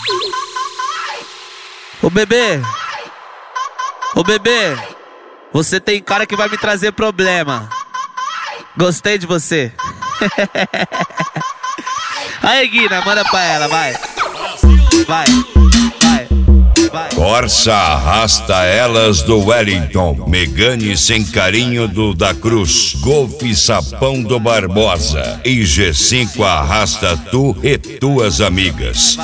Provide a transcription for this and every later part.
Ô bebê, você tem cara que vai me trazer problema. Gostei de você. Aí, Guina, manda pra ela, vai. Vai. Corsa arrasta elas do Wellington, Megane sem carinho do da Cruz, Golf Sapão do Barbosa e G5 arrasta tu e tuas amigas.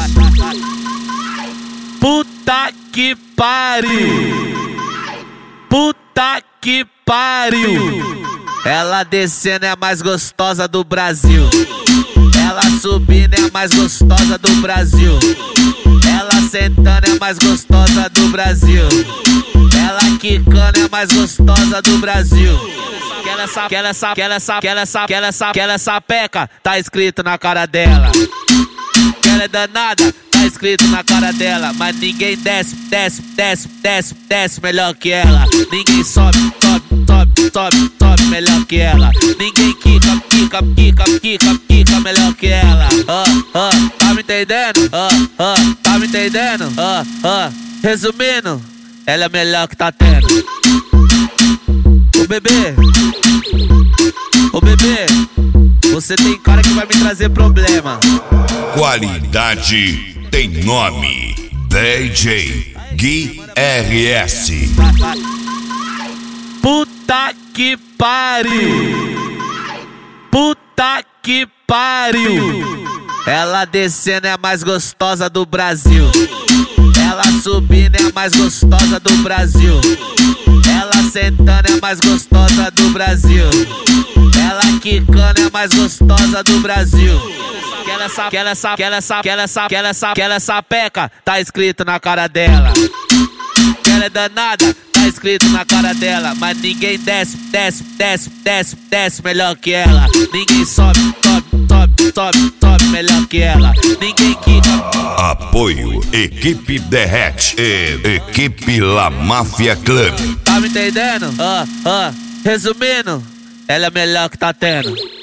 Puta que pariu! Puta que pariu! Ela descendo é a mais gostosa do Brasil. Ela subindo é a mais gostosa do Brasil. Ela sentando é a mais gostosa do Brasil. Ela quicando é a mais gostosa do Brasil. Que ela sapeca, tá escrito na cara dela. Que ela é danada, tá escrito na cara dela. Mas ninguém desce melhor que ela. Ninguém sobe melhor que ela. Ninguém quica melhor que ela. Tá me entendendo? Tá me entendendo? Resumindo, ela é melhor que tá tendo. Ô bebê, você tem cara que vai me trazer problema. Qualidade tem nome. DJ Gui RS. Puta que pariu! Puta que pariu! Ela descendo é a mais gostosa do Brasil. Ela subindo é a mais gostosa do Brasil. Ela sentando é a mais gostosa do Brasil. Ela quicando é a mais gostosa do Brasil. Que ela sapeca, tá escrito na cara dela. Que ela é danada, tá escrito na cara dela. Mas ninguém desce melhor que ela. Ninguém sobe melhor que ela. Ninguém quica. Apoio Equipe Derrete e Equipe La Máfia Club. Tá me entendendo? Resumindo, ela é melhor que tá tendo.